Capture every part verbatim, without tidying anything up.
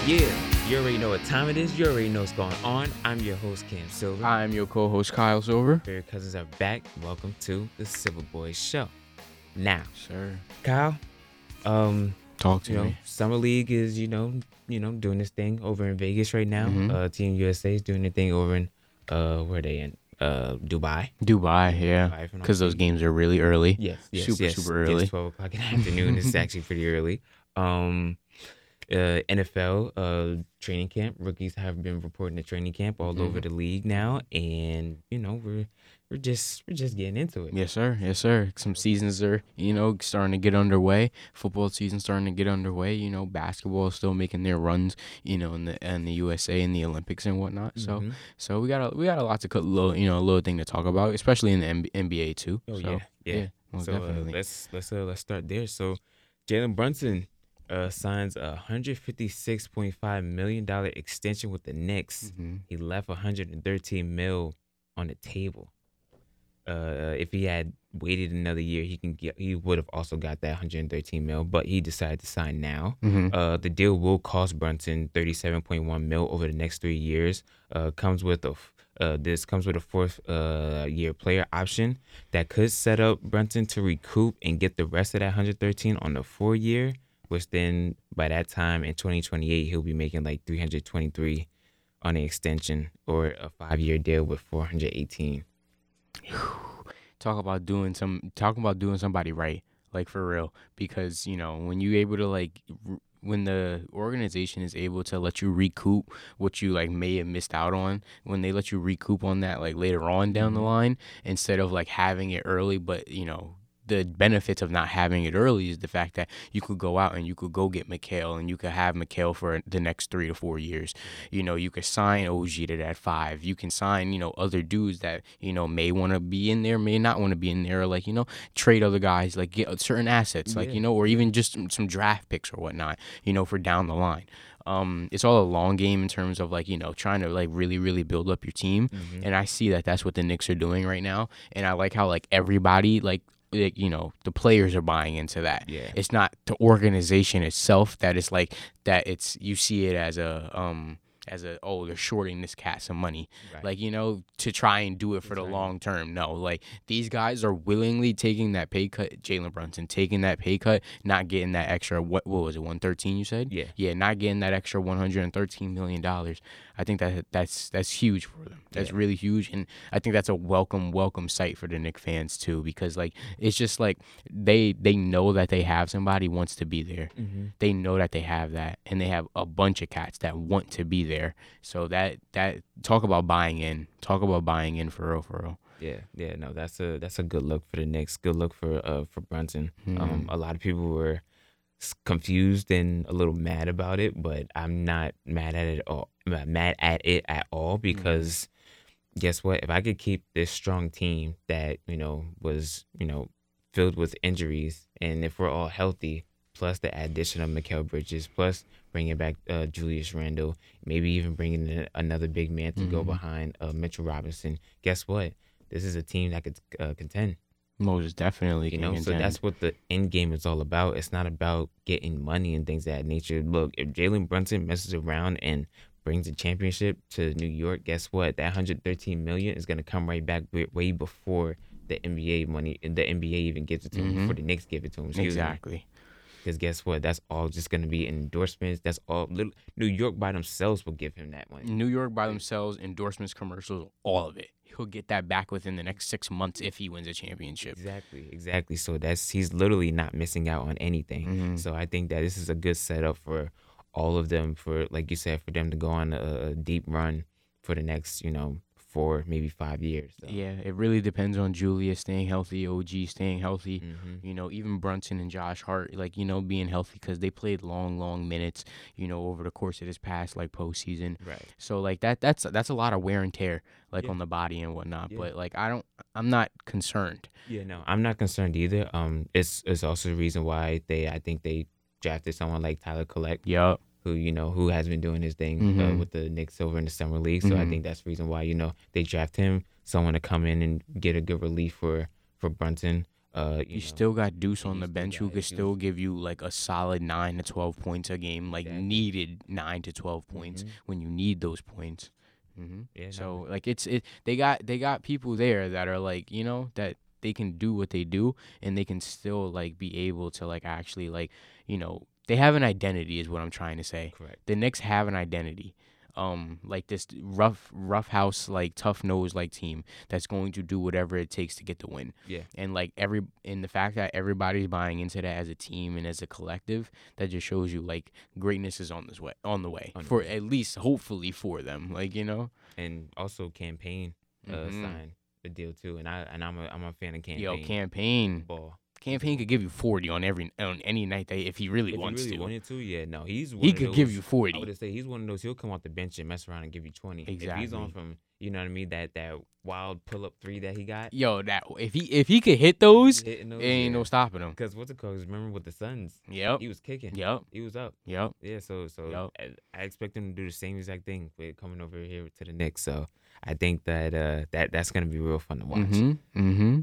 Yeah, you already know what time it is. You already know what's going on. I'm your host, Cam Silver. I'm your co-host, Kyle Silver. Your cousins are back. Welcome to the Silver Boys Show. Now, Sir, Kyle, um, talk to you know, me. Summer League is, you know, you know, doing this thing over in Vegas right now. Mhm. Uh, Team U S A is doing their thing over in, uh, where are they in? Uh, Dubai. Dubai, yeah, Dubai, if I'm not because those mistaken. games are really early. Yes, yes, super, yes. super It's early. twelve o'clock in the afternoon. It's actually pretty early. Um, uh, N F L uh training camp. Rookies have been reporting to training camp all Mhm. over the league now, and you know we're we're just we're just getting into it. Yes, sir. Yes, sir. Some seasons are, you know, starting to get underway. Football season starting to get underway. You know, basketball is still making their runs. You know, in the in the U S A and the Olympics and whatnot. So, Mhm. so we got a we got a lot to cut. Little, you know, a little thing to talk about, especially in the N- N B A too. Oh so, yeah, yeah. most so uh, definitely. let's let's uh, let's start there. So Jalen Brunson uh signs a one hundred fifty-six point five million dollar extension with the Knicks. Mhm. He left one hundred thirteen mil on the table. Uh, if he had waited another year, he can get he would have also got that one hundred thirteen mil, but he decided to sign now. Mhm. Uh, the deal will cost Brunson thirty-seven point one mil over the next three years. Uh, comes with a f- uh, this comes with a fourth uh year player option that could set up Brunson to recoup and get the rest of that one hundred thirteen on the four year, which then by that time in twenty twenty-eight he'll be making like three hundred twenty-three on the extension or a five year deal with four hundred eighteen. Talk about doing some talking about doing somebody right, like for real, because you know when you able to like r- when the organization is able to let you recoup what you like may have missed out on, when they let you recoup on that like later on down the Mhm. line, instead of like having it early. But you know the benefits of not having it early is the fact that you could go out and you could go get Mikal and you could have Mikal for the next three to four years. You know, you could sign O G to that five. You can sign, you know, other dudes that, you know, may want to be in there, may not want to be in there. Or like, you know, trade other guys, like get certain assets, like, Yeah. you know, or even just some, some draft picks or whatnot, you know, for down the line. Um, it's all a long game in terms of like, you know, trying to like really, really build up your team. Mhm. And I see that that's what the Knicks are doing right now. And I like how like everybody, like, like, you know, the players are buying into that. Yeah. It's not the organization itself that is like that. It's you see it as a um as a oh they're shorting this cat some money, Right. like you know to try and do it for That's the right. long term. No, like these guys are willingly taking that pay cut. Jalen Brunson taking that pay cut, not getting that extra. What what was it? one thirteen you said? Yeah. Yeah, not getting that extra one hundred thirteen million dollars. I think that that's that's huge for them. That's Yeah. really huge, and I think that's a welcome welcome sight for the Knicks fans too, because like it's just like they they know that they have somebody wants to be there. Mm-hmm. They know that they have that, and they have a bunch of cats that want to be there. So that that talk about buying in, talk about buying in for real, for real. Yeah, yeah, no, that's a that's a good look for the Knicks. Good look for uh for Brunson. Um, Mhm. a lot of people were s- confused and a little mad about it, but I'm not mad at it all. I'm mad at it at all because guess what? If I could keep this strong team that you know was you know filled with injuries, and if we're all healthy, plus the addition of Mikal Bridges, plus bringing back uh, Julius Randle, maybe even bringing in another big man to go Mhm. behind uh, Mitchell Robinson. Guess what? This is a team that could uh, contend. Most definitely You can know, so contend. that's what the end game is all about. It's not about getting money and things of that nature. Look, if Jalen Brunson messes around and brings a championship to New York, guess what? That one hundred thirteen million is going to come right back way- way before the N B A money, the N B A even gives it to him, Mhm. before the Knicks give it to him. Excuse me. exactly. Because guess what? That's all just going to be endorsements. That's all. Little, New York by themselves will give him that money. New York by themselves, endorsements, commercials, all of it. He'll get that back within the next six months if he wins a championship. Exactly, exactly. So that's he's literally not missing out on anything. Mhm. So I think that this is a good setup for all of them. For like you said, for them to go on a, a deep run for the next, you know, four maybe five years. So. Yeah, it really depends on Julius staying healthy, O G staying healthy. Mhm. You know, even Brunson and Josh Hart, like, you know, being healthy because they played long, long minutes, you know, over the course of this past, like, postseason. Right. So, like, that that's that's a lot of wear and tear, like, Yeah. on the body and whatnot. Yeah. But, like, I don't, I'm not concerned. Yeah. No, I'm not concerned either. Um, it's it's also the reason why they I think they drafted someone like Tyler Collect, Yup. who you know who has been doing his thing uh, Mhm. with the Knicks over in the summer league. So I Mhm. think that's the reason why you know they draft him, someone to come in and get a good relief for for Brunson. Uh, you, You know, still got Deuce and on you the still bench who got could still Deuce. give you like a solid nine to twelve points a game, like Exactly. needed nine to twelve points Mhm. when you need those points. hmm Yeah, So no, like it's it they got they got people there that are like you know that they can do what they do and they can still like be able to like actually like you know they have an identity is what I'm trying to say. correct. The Knicks have an identity. Um, like this rough, rough house, like tough nose, like team that's going to do whatever it takes to get the win. Yeah, And like every, and the fact that everybody's buying into that as a team and as a collective, that just shows you like greatness is on this way, on the way On the for way. at least hopefully for them. Like you know, and also campaign uh Mhm. signed the deal too, and I and I'm a I'm a fan of campaign. yo, campaign, Ball. campaign could give you forty on every on any night that if he really If he wants really to. wanted to, yeah, no, he's one He of could those, give you I forty. would say he's one of those. He'll come off the bench and mess around and give you twenty. If he's on Exactly. from, you know what I mean, that that wild pull up three that he got, Yo, that if he if he could hit those, hitting those, ain't no yeah. stopping him. Because what's it called? 'Cause remember with the Suns, Yep. he was kicking. Yep. He was up. Yep. Yeah, so so Yep. I, I expect him to do the same exact thing with coming over here to the Knicks. So I think that uh that that's gonna be real fun to watch. Mm-hmm. Mm-hmm.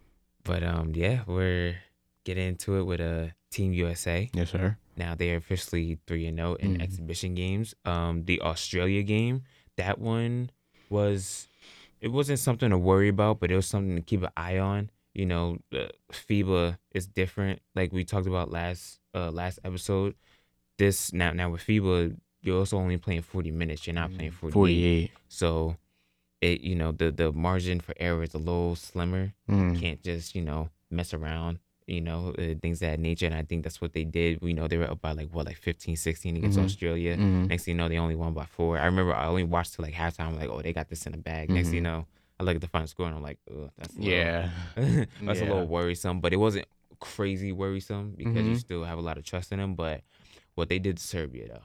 But um yeah, we're getting into it with a uh, Team U S A. Yes, sir. Now they are officially three and zero in Mhm. exhibition games. Um, the Australia game, that one was, it wasn't something to worry about, but it was something to keep an eye on. You know, uh, FIBA is different, like we talked about last uh last episode. This now now with FIBA, you're also only playing forty minutes. You're not playing forty-eight. Forty-eight. So it you know the the margin for error is a little slimmer. Mm. You can't just you know mess around. You know, uh, things of that nature. And I think that's what they did. We know they were up by like, what, like fifteen, sixteen against Mhm. Australia. Mhm. Next thing you know, they only won by four. I remember I only watched till like halftime. I'm like, oh, they got this in the bag. Next thing you Mhm. know, I look at the final score and I'm like, oh, that's a little, Yeah. that's a Yeah. little worrisome. But it wasn't crazy worrisome because you Mhm. still have a lot of trust in them. But what they did to Serbia, though,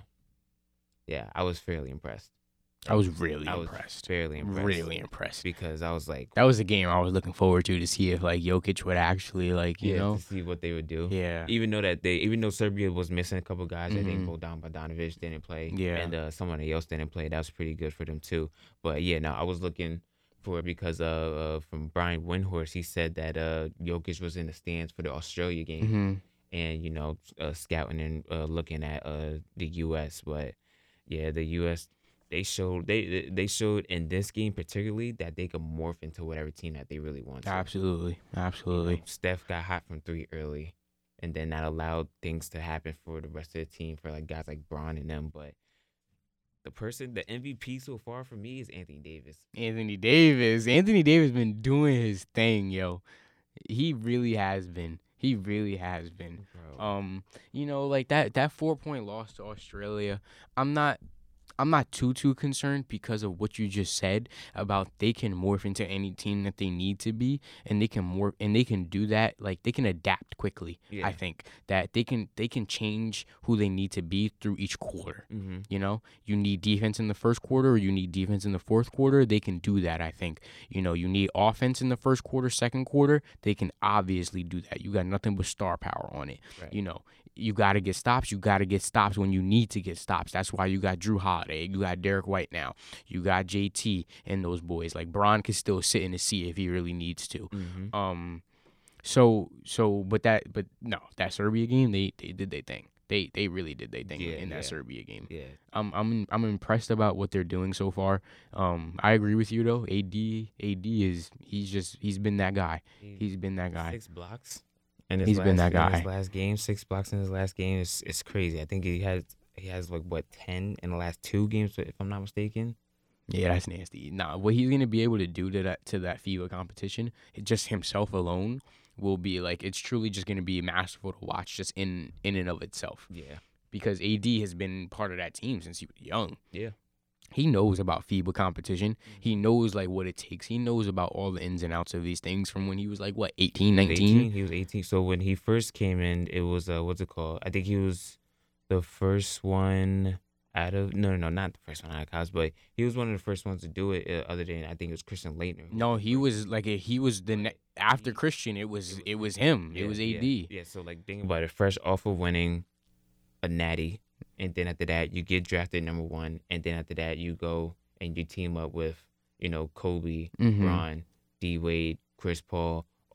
yeah, I was fairly impressed. I was really I was impressed. fairly impressed. Really impressed. Because I was like, That was a game I was looking forward to to see if like Jokic would actually like you yeah, know to see what they would do. yeah Even though that they, even though Serbia was missing a couple guys, I think Mhm. Bogdan Bogdanovic didn't play, Yeah. and uh, somebody else didn't play. That was pretty good for them too. But yeah, no, I was looking for it because uh, uh from Brian Windhorst, he said that uh Jokic was in the stands for the Australia game, hmm and you know uh, scouting and uh, looking at uh the U S. But yeah, the U S, they showed they they showed in this game particularly that they could morph into whatever team that they really want to. absolutely You know, absolutely Steph got hot from three early, and then that allowed things to happen for the rest of the team for like guys like Braun and them. But the person, the M V P so far for me is Anthony Davis. Anthony Davis Anthony Davis been doing his thing, yo. He really has been. He really has been. Bro. Um, you know, like that that four point loss to Australia. I'm not. I'm not too too concerned because of what you just said about they can morph into any team that they need to be, and they can morph and they can do that. Like they can adapt quickly. Yeah. I think that they can they can change who they need to be through each quarter. Mm-hmm. You know, you need defense in the first quarter, or you need defense in the fourth quarter. They can do that. I think. You know, you need offense in the first quarter, second quarter. They can obviously do that. You got nothing but star power on it. Right. You know, you got to get stops. You got to get stops when you need to get stops. That's why you got Drew Holiday. You got Derek White now. You got J T and those boys. Like Bron can still sit in the seat if he really needs to. Mm-hmm. Um, so so, but that but no, that Serbia game they they did their thing. They they really did their thing Yeah, in that yeah. Serbia game. Yeah. I'm I'm I'm impressed about what they're doing so far. Um, I agree with you though. A D A D is he's just he's been that guy. He's been that guy. Six blocks. And his He's last, been that in guy. his last game, six blocks in his last game. It's it's crazy. I think he has he has like what ten in the last two games, if I'm not mistaken. Yeah, that's nasty. Nah, what he's gonna be able to do to that to that FIBA competition, it just himself alone will be like it's truly just gonna be masterful to watch just in in and of itself. Yeah. Because A D has been part of that team since he was young. Yeah. He knows about FIBA competition. He knows like what it takes. He knows about all the ins and outs of these things from when he was like what eighteen, He was nineteen. eighteen. He was eighteen. So when he first came in, it was uh, what's it called? I think he was the first one out of no, no, no, not the first one out of college, but he was one of the first ones to do it. Uh, other than I think it was Christian Leitner. who No, was the he first. was like a, he was the ne- after Christian. It was it was him. It Yeah, was yeah, A D. Yeah, so like think about it. Fresh off of winning a natty, and then after that you get drafted number one, and then after that you go and you team up with you know Kobe, Mhm. Bron, D Wade, Chris Paul,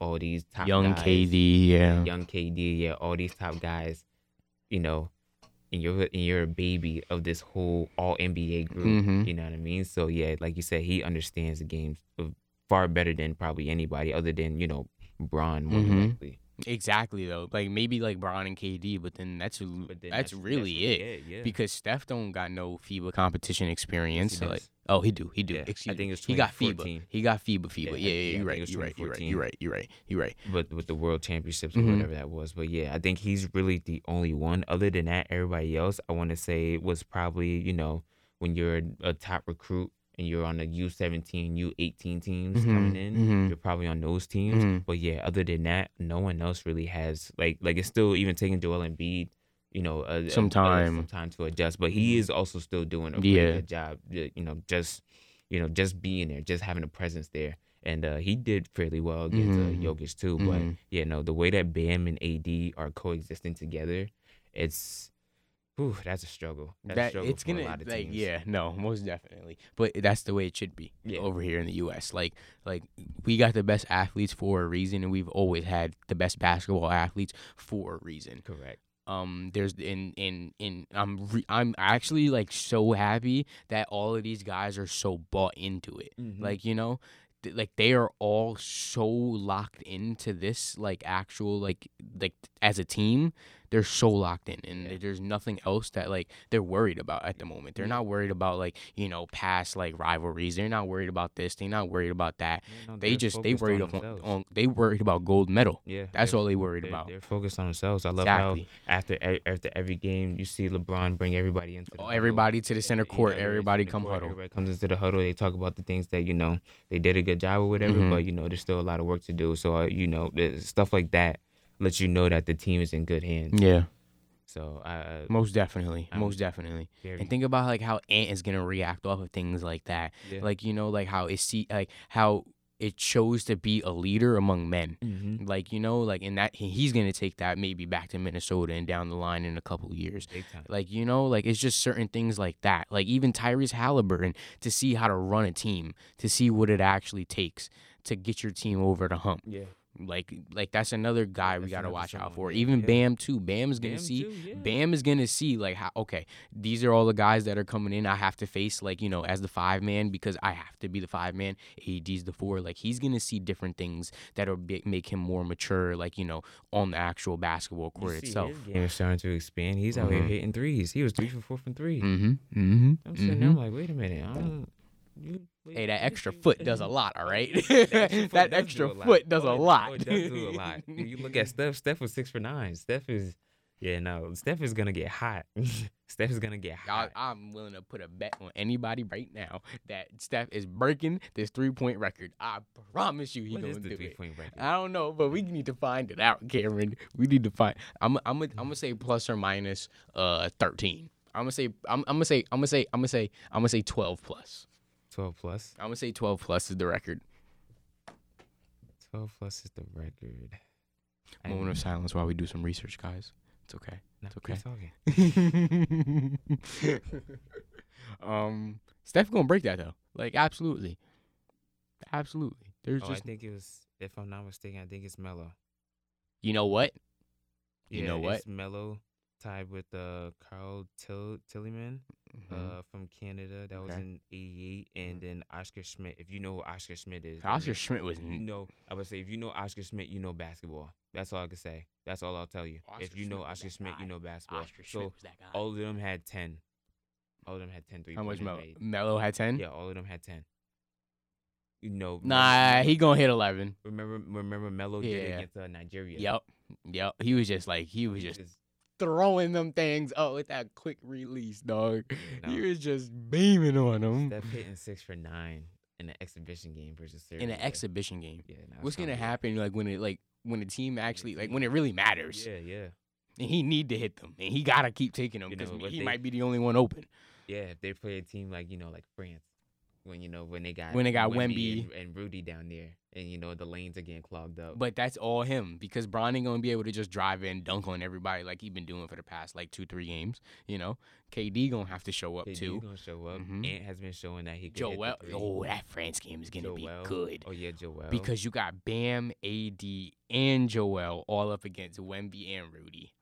all these top Young guys, K D, yeah. young K D, yeah, all these top guys, you know, and you're and you're a baby of this whole all N B A group. Mm-hmm. You know what I mean? So yeah, like you said, he understands the game far better than probably anybody other than, you know, Bron more Mm-hmm. than likely. Exactly though, like maybe like Bron and K D, but then that's But then that's, really it. it, yeah. Because Steph don't got no FIBA competition experience. Yes, so he like, does. oh, he do, he do. Yeah, Excuse I think me. it was he got twenty FIBA. fourteen. He got FIBA, FIBA. Yeah, Yeah, I- yeah, yeah, I you're think right, it was you're right, you're right, twenty you're right, you're right, you're right. But with the world championships Mhm. or whatever that was. But yeah, I think he's really the only one. Other than that, everybody else, I want to say, was probably, you know, when you're a, a top recruit and you're on the U seventeen, U eighteen teams Mhm, coming in, mhm. you're probably on those teams. Mhm. But yeah, other than that, no one else really has, like, like it's still even taking Joel Embiid, you know, a, Some a- a- time. some time to adjust. But he is also still doing a pretty Yeah. good job, you know, just, you know, just being there, just having a presence there. And uh, he did fairly well against Mhm. uh, Jokic too. But Mhm. yeah, no, the way that Bam and A D are coexisting together, it's, whew, that's a struggle. That's a That struggle it's for a gonna lot of like teams. yeah no most definitely, but that's the way it should be Yeah. over here in the U S. Like like we got the best athletes for a reason, and we've always had the best basketball athletes for a reason. Correct. Um, there's in in in I'm re- I'm actually like so happy that all of these guys are so bought into it. Mhm. Like you know, th- like they are all so locked into this like actual like like as a team. They're so locked in, and Yeah. there's nothing else that like they're worried about at the moment. They're Yeah. not worried about like you know past like rivalries. They're not worried about this. They're not worried about that. Yeah, no, They they're just they focused worried on on, themselves. on they worried about gold medal. Yeah, That's they're- all they worried they're, about. They're focused on themselves. I love Exactly. how after e- after every game, you see LeBron bring everybody into the Oh, huddle. everybody to the center Yeah, court. you know, Everybody to the come court, huddle. Everybody comes into the huddle. They talk about the things that, you know, they did a good job or whatever, Mhm. but, you know, there's still a lot of work to do. So, uh, you know, the- stuff like that lets you know that the team is in good hands. Yeah, So, uh, most definitely, I'm most definitely. very, And think about like how Ant is gonna react off of things like that. yeah. Like you know, like how it see like how it chose to be a leader among men. Mhm. Like you know, like in that he- he's gonna take that maybe back to Minnesota and down the line in a couple of years. Big time. Like you know, like it's just certain things like that. Like even Tyrese Halliburton, to see how to run a team, to see what it actually takes to get your team over the hump. Yeah. Like like that's another guy we That's gotta another watch out someone, for. yeah, Even yeah. Bam too. Bam is gonna Bam, see. too, yeah. Bam is gonna see like how okay, these are all the guys that are coming in. I have to face like you know as the five man because I have to be the five man. A D's the four. Like he's gonna see different things that'll be, make him more mature. Like you know on the actual basketball You court see itself. His game is starting to expand. He's out here Mhm. hitting threes. He was three for four from three. Mm-hmm. Mm-hmm. I'm sitting there, I'm like, wait a minute. I don't, you, wait, Hey, that you extra see- foot does a lot, all right? That that does extra do a lot. foot does Oh, a it- lot. Oh, it does do a lot. You look at Steph. Steph was six for nine. Steph is, yeah, no. Steph is gonna get hot. Steph is gonna get I, hot. I'm willing to put a bet on anybody right now that Steph is breaking this three point record. I promise you, he What gonna is the do three it. point record? I don't know, but we need to find it out, Cameron. We need to find. I'm. I'm. I'm gonna say plus or minus uh thirteen. I'm gonna say. I'm. I'm gonna say. I'm gonna say. I'm gonna say. I'm gonna say twelve plus. Twelve plus. I'm gonna say twelve plus is the record. Twelve plus is the record. I- Moment of silence while we do some research, guys. It's okay. No, It's keep okay. talking. um, Steph gonna break that though. Like absolutely, absolutely. There's Oh, I just think it was. If I'm not mistaken, I think it's Melo. you know what? You Yeah, know what? It's Melo tied with uh Carl Till Tillyman. Mhm. Uh, from Canada. That was Okay. in eighty-eight, and then Oscar Schmidt. If you know who Oscar Schmidt is, Oscar then Schmidt was. you n- know, I would say if you know Oscar Schmidt, you know basketball. That's all I can say. That's all I'll tell you. Oscar if you know Schmidt was Oscar that Schmidt, you guy. know basketball. Oscar Schmidt So was that guy. all of them had ten. All of them had ten three How much pointers Melo? made. Melo had ten. Yeah, all of them had ten. You know, Nah, remember, he gonna hit eleven. remember remember Melo did it Yeah. against uh, Nigeria. Yep. Yep. He was just like he was He just was- throwing them things up with that quick release, dog. No. He was just beaming on them Steph hitting six for nine in an exhibition game versus Serbia. in an exhibition game. Yeah, nah, it's What's gonna gonna be- happen like when it like when the team actually like when it really matters Yeah, yeah. and he need to hit them and he gotta keep taking them You because know, what he they- might be the only one open. Yeah, if they play a team like, you know, like France, when you know when they got When they got Wemby, Wemby. And, and Rudy down there, and you know the lanes are getting clogged up. But that's all him because Bron ain't gonna be able to just drive in, dunk on everybody like he been doing for the past like two, three games. You know, K D gonna have to show up K D too. gonna show up. Mhm. Ant has been showing that he can Joel, hit the three. oh, that France game is gonna Joel. be good Oh yeah, Joel. because you got Bam, A D, and Joel all up against Wemby and Rudy.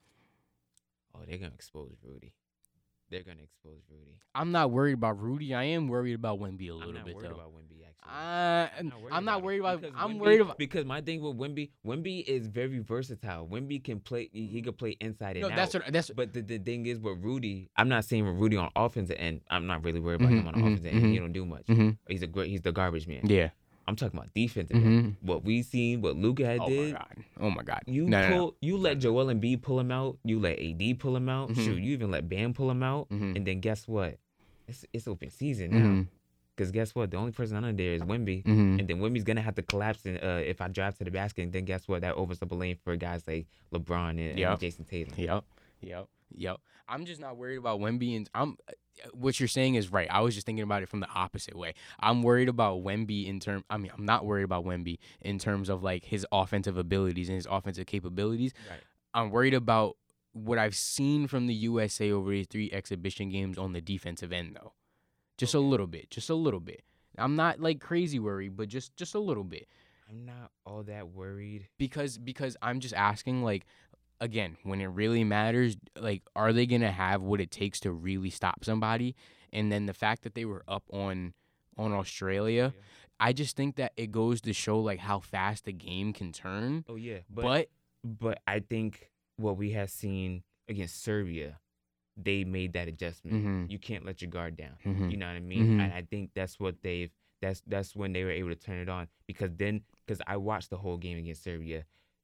oh, they're gonna expose Rudy. They're gonna expose Rudy. I'm not worried about Rudy. I am worried about Wemby a I'm little not bit worried though. about Wemby actually. Uh, I'm not worried I'm not about worried it about. because I'm Wemby- worried about. because my thing with Wemby, Wemby is very versatile. Wemby can play. He, he can play inside and No, out. that's what. That's But the, the thing is with Rudy, I'm not saying with Rudy on offensive end. I'm not really worried about Mhm, him on mhm, offensive end. mhm. He don't do much. Mhm. He's a great. He's the garbage man. yeah. I'm talking about defensive end. Mhm. What we seen, what Luka had Oh did. my god. Oh my god. You no, pull, no, no. you let Joel Embiid pull him out. You let A D pull him out. Mhm. Shoot, you even let Bam pull him out. Mhm. And then guess what? It's it's open season now. Mhm. Because guess what? The only person under there is Wemby. Mhm. And then Wemby's going to have to collapse in, uh, if I drive to the basket. And then guess what? That opens up a lane for guys like LeBron and, Yep. and Jason Tatum. Yep. Yep. Yep. I'm just not worried about Wemby, and I'm. What you're saying is right. I was just thinking about it from the opposite way. I'm worried about Wemby in term. I mean, I'm not worried about Wemby in terms of like his offensive abilities and his offensive capabilities. Right. I'm worried about what I've seen from the U S A over these three exhibition games on the defensive end, though. Just a little bit. Just a little bit. I'm not like crazy worried, but just just a little bit. I'm not all that worried. because because I'm just asking, like, again, when it really matters, like, are they gonna have what it takes to really stop somebody? And then the fact that they were up on on Australia, Yeah. I just think that it goes to show like how fast the game can turn. Oh, yeah. But, But, but I think what we have seen against Serbia, they made that adjustment. Mhm. You can't let your guard down. Mhm. You know what I mean? Mhm. And I think that's what they've that's that's when they were able to turn it on because then because I watched the whole game against Serbia,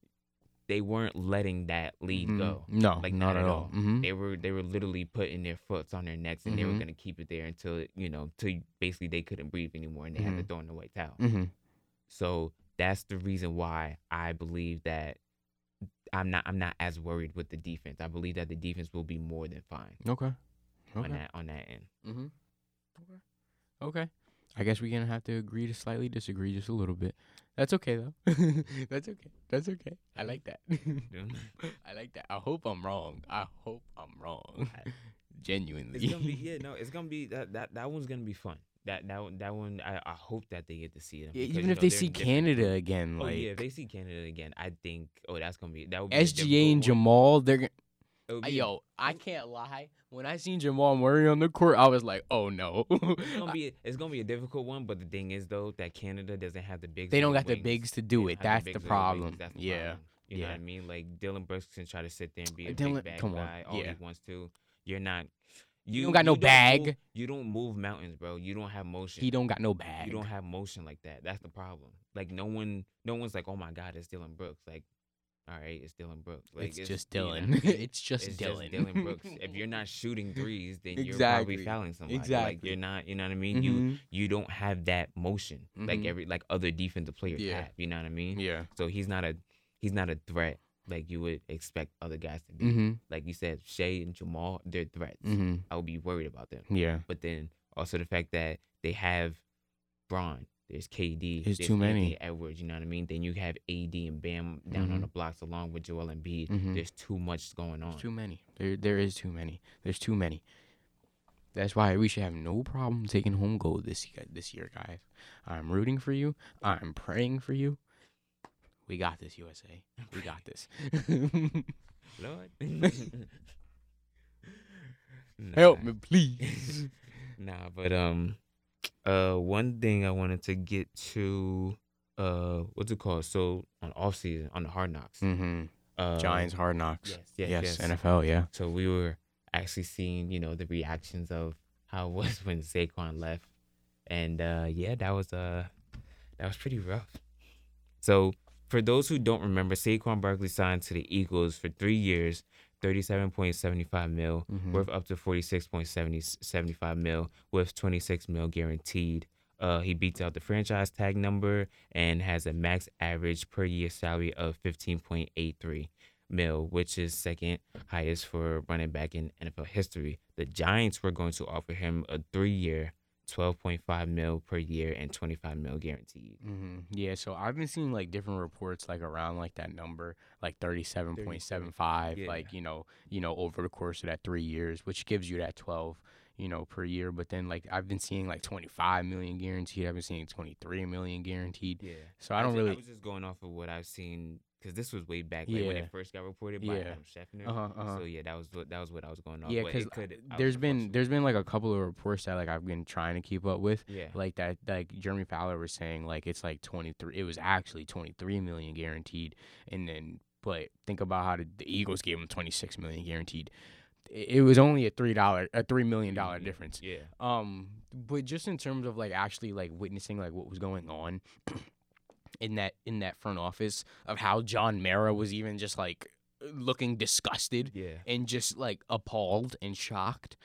they weren't letting that lead Mhm. go. No, like not not, at at all. all. Mhm. They were they were literally putting their foots on their necks and they were Mhm. gonna keep it there until you know till basically they couldn't breathe anymore and they had to Mhm. throw in the white towel. Mhm. So that's the reason why I believe that I'm not I'm not as worried with the defense. I believe that the defense will be more than fine Okay. on Okay. that on that end. Mhm. Okay. Okay. I guess we're gonna have to agree to slightly disagree just a little bit. That's okay though. That's okay. That's okay. I like that. I like that. I hope I'm wrong. I hope I'm wrong. Genuinely. It's gonna be yeah no. It's gonna be that that, that one's gonna be fun. That that one that one I, I hope that they get to see them. Yeah, because, even you if know, they they're see in different- Canada again, Oh like yeah, if they see Canada again, I think oh that's gonna be that would be a S G A and difficult one. Jamal, they're gonna. It would be- Yo, I can't lie. When I seen Jamal Murray on the court, I was like, "Oh no." It's gonna be it's gonna be a difficult one, but the thing is though that Canada doesn't have the bigs. They or don't the got the wings. bigs to They do don't it. have That's bigs the or wings. problem. That's the Yeah. problem. You know Yeah. what I mean? Like Dylan Brooks can try to sit there and be a Dylan- big bad come on. guy all Yeah. he wants to. You're not. You don't got no bag. Move, you don't move mountains, bro. You don't have motion. He don't got no bag. You don't have motion like that. That's the problem. Like no one, no one's like, oh my god, it's Dylan Brooks. Like, all right, it's Dylan Brooks. Like it's, just you know what I Dylan. mean? it's just It's Dylan. just Dylan Brooks. If you're not shooting threes, then you're Exactly. probably fouling somebody. Like Exactly. you're not, you know what I mean? You Mhm. you don't have that motion like Mhm. every like other defensive players Yeah. have. You know what I mean? Yeah. So he's not a he's not a threat like you would expect other guys to be. Mm-hmm. Like you said, Shea and Jamal, they're threats. Mm-hmm. I would be worried about them. Yeah. But then also the fact that they have Braun, there's K D, There's there's too many. Anthony Edwards, you know what I mean? Then you have A D and Bam down on Mhm. the blocks along with Joel Embiid. Mhm. There's too much going on. There's too many. There, there is too many. There's too many. That's why we should have no problem taking home gold this year, this year, guys. I'm rooting for you. I'm praying for you. We got this, U S A. We got this. Lord. Nah. Help me, please. Nah, but um uh one thing I wanted to get to uh what's it called? So on off season, on the Hard Knocks. Mm-hmm. Uh, Giants Hard Knocks. Yes, yes, yes, yes. N F L, yeah. So we were actually seeing, you know, the reactions of how it was when Saquon left. And uh yeah, that was uh that was pretty rough. So for those who don't remember, Saquon Barkley signed to the Eagles for three years, thirty-seven point seven five mil, Mhm. worth up to forty-six point seven five mil, with twenty-six mil guaranteed. Uh, he beats out the franchise tag number and has a max average per year salary of fifteen point eight three mil, which is second highest for running back in N F L history. The Giants were going to offer him a three-year, twelve point five mil per year and twenty-five mil guaranteed. Mm-hmm. Yeah, so I've been seeing like different reports like around like that number, like thirty-seven point seven five, Yeah. like you know, you know, over the course of that three years, which gives you that twelve, you know, per year. But then like I've been seeing like twenty-five million guaranteed. I've been seeing twenty-three million guaranteed. Yeah. So I don't just, really. I was just going off of what I've seen because this was way back like, when Yeah. it first got reported by Yeah. Adam Scheffner. Uh-huh, uh-huh. So yeah, that was what that was what I was going off. Yeah, but because it could- I there's was been fluctuating. there's been like a couple of reports that like I've been trying to keep up with. Yeah. Like that, like Jeremy Fowler was saying, like it's like twenty-three. It was actually twenty-three million guaranteed, and then but think about how the, the Eagles gave him twenty-six million guaranteed. It, it was only a three dollar, a three million dollar difference. Yeah. Um, but just in terms of like actually like witnessing like what was going on in that in that front office of how John Mara was even just like looking disgusted Yeah. and just like appalled and shocked.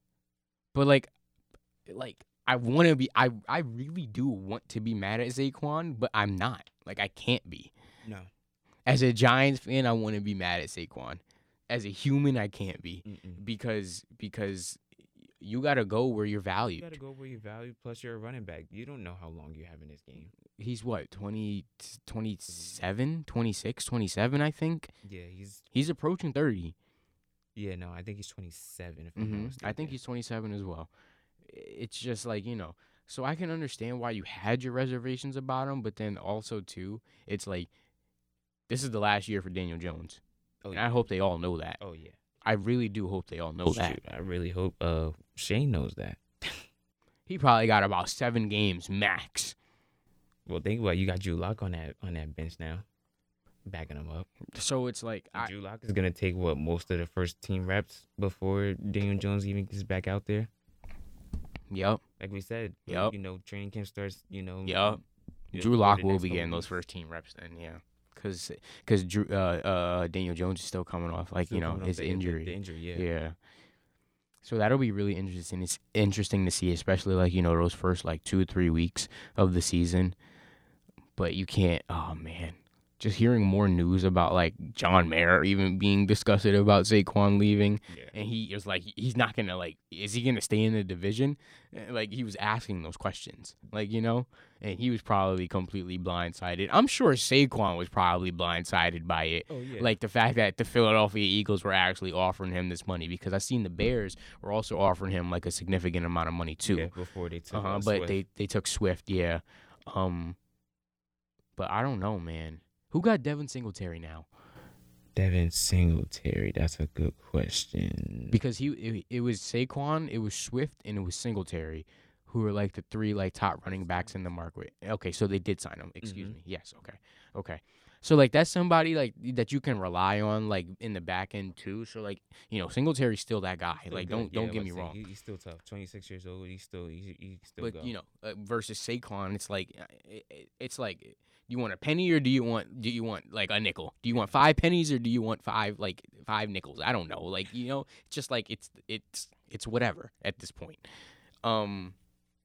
But like, like I want to be. I I really do want to be mad at Saquon, but I'm not. Like I can't be. No. As a Giants fan, I want to be mad at Saquon. As a human, I can't be Mm-mm. because because you gotta go where you're You valued. gotta go where you value. Plus, you're a running back. You don't know how long you have in this game. He's what, twenty, twenty-seven, twenty-six, twenty-seven, I think. Yeah, he's He's approaching thirty. yeah. No, I think he's twenty-seven. If I'm not Mm-hmm. I mistaken. think he's twenty-seven as well. It's just like, you know, so I can understand why you had your reservations about him, but then also, too, it's like, this is the last year for Daniel Jones. Oh, And yeah. I hope they all know that. Oh yeah. I really do hope they all know that. Shoot, I really hope uh Shane knows that. He probably got about seven games max. Well, think about it, you got Drew Lock on that on that bench now, backing him up. So it's like, I, Drew Lock is gonna take what most of the first team reps before Daniel Jones even gets back out there. yep, Like we said, Yep. you know, training camp starts. You know, yep. you know, Drew for Lock the will next be couple getting those weeks. first team reps then, yeah. Because cause Drew, uh, uh, Daniel Jones is still coming off, like, Still you know, coming off his the- the- injury. The injury, yeah. Yeah. So that'll be really interesting. It's interesting to see, especially like, you know, those first like two or three weeks of the season. But you can't, oh man, just hearing more news about like John Mayer even being disgusted about Saquon leaving. Yeah. And he was like, he's not going to like, is he going to stay in the division? Like he was asking those questions, like, you know, and he was probably completely blindsided. I'm sure Saquon was probably blindsided by it. Oh yeah. Like the fact that the Philadelphia Eagles were actually offering him this money, because I seen the Bears were also offering him like a significant amount of money too. yeah, before they took. uh-huh, uh, but Swift. they they took Swift, yeah. Um, but I don't know, man. Who got Devin Singletary now? Devin Singletary. That's a good question. Because he it, it was Saquon, it was Swift, and it was Singletary, who were like the three like top running backs in the market. Okay, so they did sign him. Excuse Mhm. me. Yes. Okay. Okay. So like that's somebody like that you can rely on like in the back end too. So like you know Singletary's still that guy. Still like good. don't Yeah, don't I get was me saying, wrong. he- he's still tough. twenty-six years old. He's still he, he can still But go. you know uh, versus Saquon, it's like uh, it, it- it's like you want a penny or do you want do you want like a nickel? Do you want five pennies or do you want five like five nickels? I don't know. Like you know, it's just like it's it's it's whatever at this point. Um,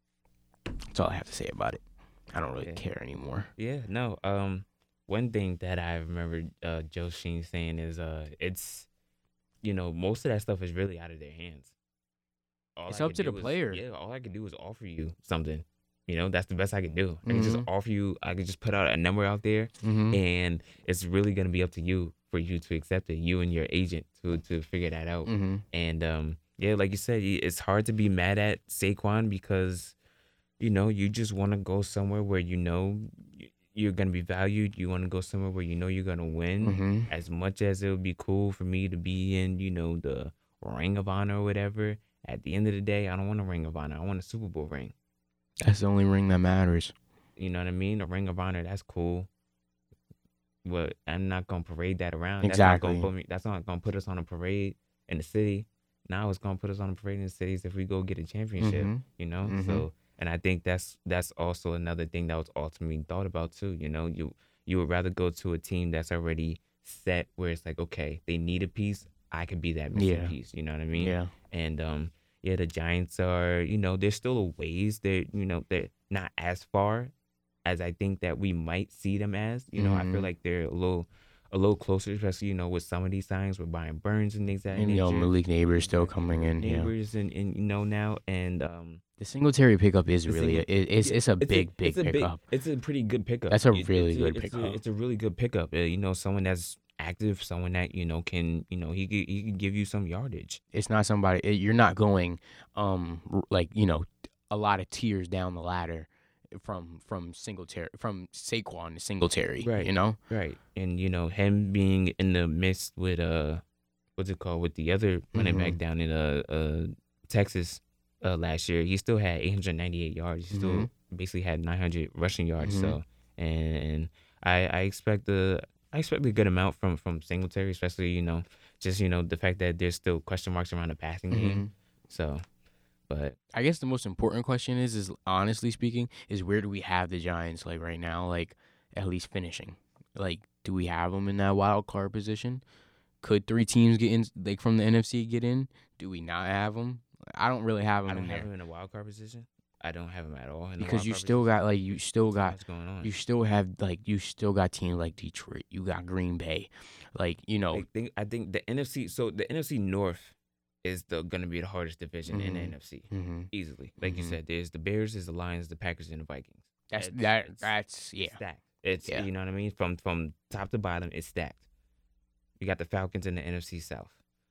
that's all I have to say about it. I don't really Yeah. care anymore. Yeah, no. Um, one thing that I remember uh, Joe Sheen saying is, uh, it's, you know, most of that stuff is really out of their hands. All It's I up could to the do is- player. Yeah, all I could do is offer you something. You know, that's the best I could do. I can just Mhm. offer you. I could just put out a number out there, Mm-hmm. and it's really gonna be up to you for you to accept it. You and your agent to to figure that out. Mm-hmm. And um, yeah, like you said, y- it's hard to be mad at Saquon because, you know, you just want to go somewhere where you know y- you're gonna be valued. You want to go somewhere where you know you're gonna win. Mm-hmm. As much as it would be cool for me to be in, you know, the Ring of Honor or whatever. At the end of the day, I don't want a Ring of Honor. I want a Super Bowl ring. That's the only ring that matters. You know what I mean? A Ring of Honor, that's cool. But I'm not gonna parade that around. That's not Exactly. gonna put me. That's not gonna put us on a parade in the city. Now it's gonna put us on a parade in the cities if we go get a championship. Mhm. You know. Mhm. So, and I think that's that's also another thing that was ultimately thought about too. You know, you you would rather go to a team that's already set where it's like, okay, they need a piece. I could be that missing Yeah. piece. You know what I mean? Yeah. And um, yeah, the Giants are, you know, they're still a ways. They're, you know, they're not as far as I think that we might see them as. You know, I feel Mhm. like they're a little, a a little closer, especially, you know, with some of these signs with Brian Burns and things that And, you know, nature. Malik Neighbors still coming in. Yeah. Neighbors and, and you know now and um The Singletary pickup is the really single, it, it's it's a it's big a, big it's a pickup. big, it's a pretty good pickup. That's a It- really it's a, good it's pickup. A, it's a really good pickup. Uh, you know, someone that's active, someone that you know can you know he could, he can give you some yardage. It's not somebody it, you're not going um r- like you know a lot of tiers down the ladder from from Singletary from Saquon to Singletary. Right. You know. Right, and you know him being in the midst with uh, what's it called with the other running Mhm. back down in uh, uh Texas uh last year, he still had eight hundred ninety-eight yards. He still Mhm. basically had nine hundred rushing yards. Mhm. So, and, and I I expect a I expect a good amount from from Singletary, especially you know just you know the fact that there's still question marks around the passing game. Mhm. So, but I guess the most important question is, is honestly speaking, is where do we have the Giants like right now? Like at least finishing. Like, do we have them in that wild card position? Could three teams get in, like from the N F C get in? Do we not have them? I don't really have them I don't in have there him in a wild card position. I don't have him at all in the because wild you card still position. got like you still got What's going on? you still have like you still got teams like Detroit. You got Green Bay, like you know. I think I think the N F C. So the N F C North is the going to be the hardest division in the Mhm. N F C hmm easily. Like you Mhm. said, there's the Bears, there's the Lions, the Packers, and the Vikings. That's It's- that. it's That's yeah. stacked. It's Yeah. you know what I mean. From from top to bottom, it's stacked. You got the Falcons in the N F C South.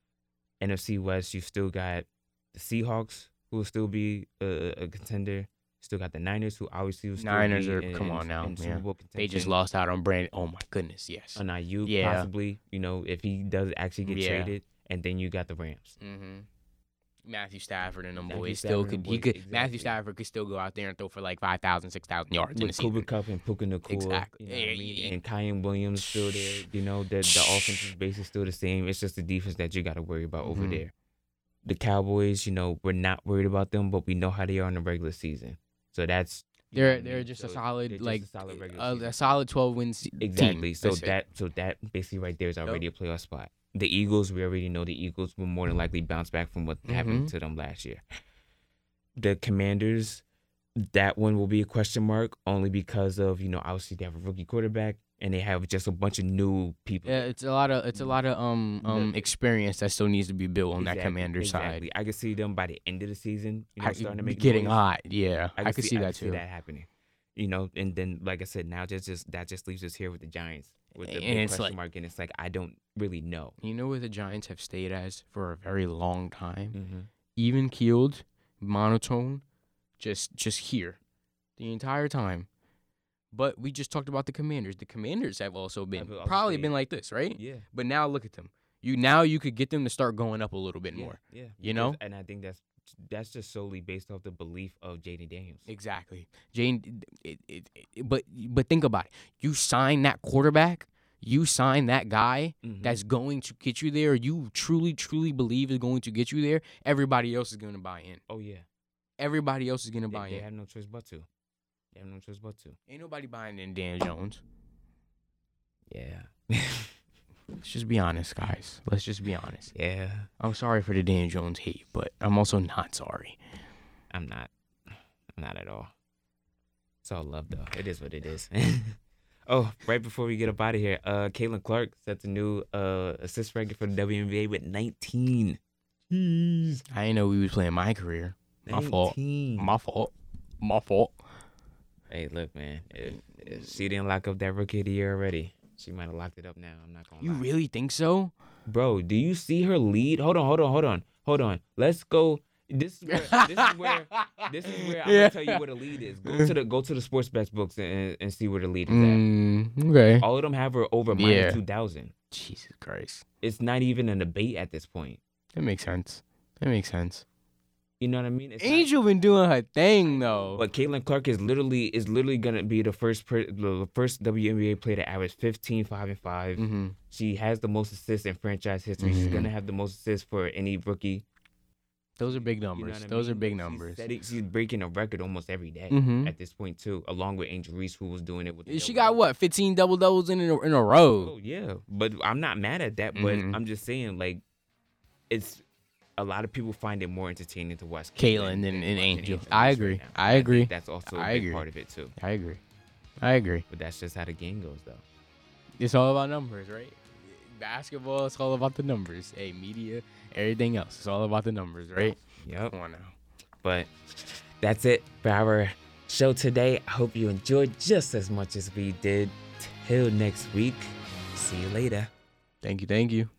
N F C West, you still got the Seahawks, who will still be a, a contender. Still got the Niners, who obviously will still Niners be are- in, come in- on now, in Super yeah. Bowl contention. They just lost out on Brandon. Oh my goodness, yes. on Ayuk, Yeah. possibly. You know, if he does actually get Yeah. traded, and then you got the Rams. Mm-hmm. Matthew Stafford and them Matthew boys Stafford still and could. them He boys, could. exactly. Matthew Stafford could still go out there and throw for like five thousand, six thousand yards in a With Cooper season. Cup and Puka Nacua. Exactly. You know what I Yeah, mean? yeah. And Kyan Williams still there. You know, the, the offensive base is still the same. It's just the defense that you got to worry about over Mhm. there. The Cowboys, you know, we're not worried about them, but we know how they are in the regular season. So that's. you know They're what I they're mean? just So a solid they're just like a solid regular a, season. a solid twelve win se- Exactly. team. So That's it. that so that basically right there is already a playoff spot. The Eagles, we already know the Eagles will more than likely bounce back from what happened Mhm. to them last year. The Commanders, that one will be a question mark only because of, you know, obviously they have a rookie quarterback and they have just a bunch of new people. Yeah, it's a lot of it's a lot of um um The- experience that still needs to be built on that Exactly, commander exactly. side. I could see them by the end of the season, you know, I- starting to make getting noise. hot. Yeah, I, could see, I that could too. see that happening. You know, and then like I said, now just just that just leaves us here with the Giants with the And big it's question like- mark, and it's like I don't really know. You know where the Giants have stayed as for a very long time, Mm-hmm. even keeled, monotone, just just here, the entire time. But we just talked about the Commanders. The Commanders have also been Have also probably stayed. been like this, right? Yeah. But now look at them. You now you could get them to start going up a little bit Yeah, more. yeah. You because- know? and I think that's that's just solely based off the belief of Jaden Daniels. Exactly, Jane. It, it, it, but but think about it. You sign that quarterback. You sign that guy Mhm. that's going to get you there. You truly truly believe is going to get you there. Everybody else is going to buy in. Oh yeah, Everybody else is going to they, buy they in. have no choice but to. They have no choice but to. Ain't nobody buying in Dan Jones. Yeah. Let's just be honest, guys. Let's just be honest. yeah. I'm sorry for the Dan Jones hate, but I'm also not sorry. I'm not. I'm not at all. It's all love though. It is what it is. Oh, right before we get up out of here, uh, Caitlin Clark sets a new uh assist record for the W N B A with nineteen. Jeez. I didn't know we was playing my career. My fault. nineteen. My fault. My fault. Hey, look, man. If, if she didn't lock up that rookie of the year already, she might have locked it up now. I'm not gonna You lie. really think so? Bro, do you see her lead? Hold on, hold on, hold on, hold on. Let's go. This is where this is where this is where I'm Yeah. gonna tell you where the lead is. Go to the go to the sports bets books and, and see where the lead is Mm, okay. at. All of them have her over Yeah. minus two thousand. Jesus Christ. It's not even a debate at this point. That makes sense. That makes sense. You know what I mean? It's not- Angel been doing her thing though. But Caitlin Clark is literally is literally gonna be the first per, the first W N B A player to average fifteen, five, and five. Mm-hmm. She has the most assists in franchise history. She's Mhm. gonna have the most assists for any rookie. Those are big You know numbers. what I Those are mean? big She's numbers. setting- she's breaking a record almost every day Mhm. at this point too, along with Angel Reese, who was doing it with. the She double got what? fifteen double doubles in a, in a row. Oh yeah, but I'm not mad at that. But Mhm. I'm just saying, like, it's a lot of people find it more entertaining to watch Caitlyn than- than than watching Angel. Reese I right agree. now. I think agree. That's also a I big agree. part of it too. I agree. I agree. But that's just how the game goes, though. It's all about numbers, right? Basketball, it's all about the numbers. Hey, media, everything else, it's all about the numbers, right? Yep. Come on now. But that's it for our show today. I hope you enjoyed just as much as we did. Till next week. See you later. Thank you, thank you.